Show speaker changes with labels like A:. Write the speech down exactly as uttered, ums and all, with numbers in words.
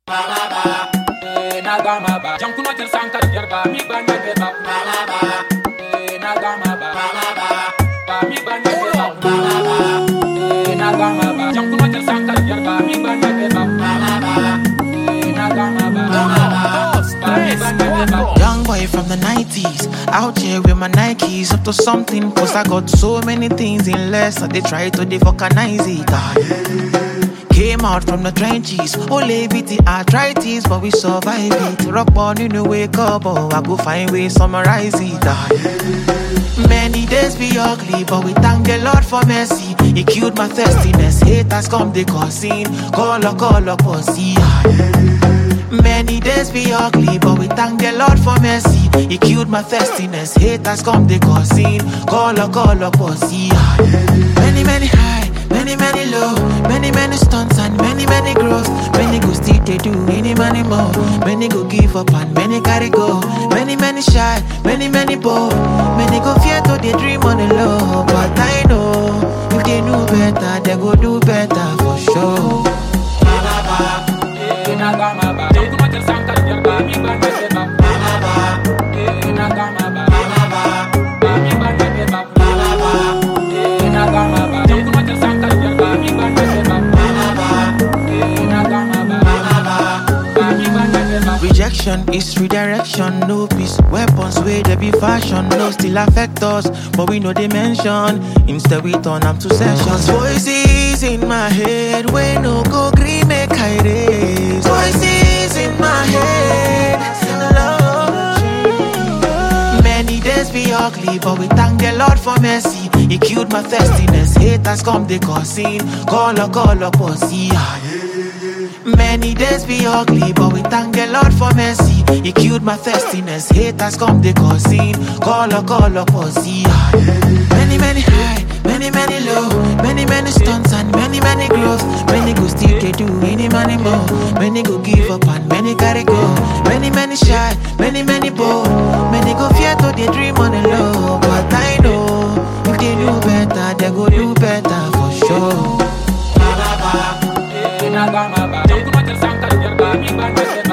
A: Nagamaba, Jankuno Sanka Yerba, mi banya beba, Nagamaba, mi banya beba, Nagamaba, Jankuno Sanka Yerba, mi banya beba, Nagamaba.
B: Young boy from the nineties, out here with my Nikes, up to something, cause I got so many things in less, that they try to devulcanize it. Ah, yeah. Came out from the trenches, all the arthritis, but we survive it. Rock born, you know, wake up, oh, I go find ways, summarize it. Ah, yeah. Many days be ugly, but we thank the Lord for mercy. He killed my thirstiness, haters come, they cause sin. Call up, call up, pussy. Ah, yeah. Many days be ugly, but we thank the Lord for mercy. He killed my thirstiness, haters come, they cause sin. Call up, call up, pussy. Ah, yeah. Many, many high, many, many low, many, many stunts and many, many growth. Many go still they do, many, many more. Many go give up and many carry go. Many, many shy, many, many bold. Many go fear to they dream on the low. But I know, if they know better, they go do better for sure.
A: Nagamaba, Jankuno Sanka Yerba, mi banya beba, Nagamaba, mi banya beba, Nagamaba, Jankuno Sanka Yerba, mi banya beba, Nagamaba, mi banya beba.
B: Rejection is redirection, no peace. Weapons where they be fashion, no still affect us, but we know they mention. Instead we turn them to sessions. Voices in my head, we no go green make I raise. Voices in my head, Lord. Many days be ugly, but we thank the Lord for mercy. He killed my thirstiness, haters come they cause sin. Call up, call up, pussy. Ah, yeah. Many days be ugly, but we thank the Lord for mercy. He killed my thirstiness, haters come they cause sin. Call up, call up, pussy. Ah, yeah. Many, many high, many, many low, many, many stunts and many, many growth. Many go still they do, many, many more. Many go give up and many carry go. Many, many shy, many, many bold. Many go fear to they dream on the low. But I know, if they know better, they go do better for sure.
A: Nagamaba, Jankuno Sanka Yerba, mi banya beba.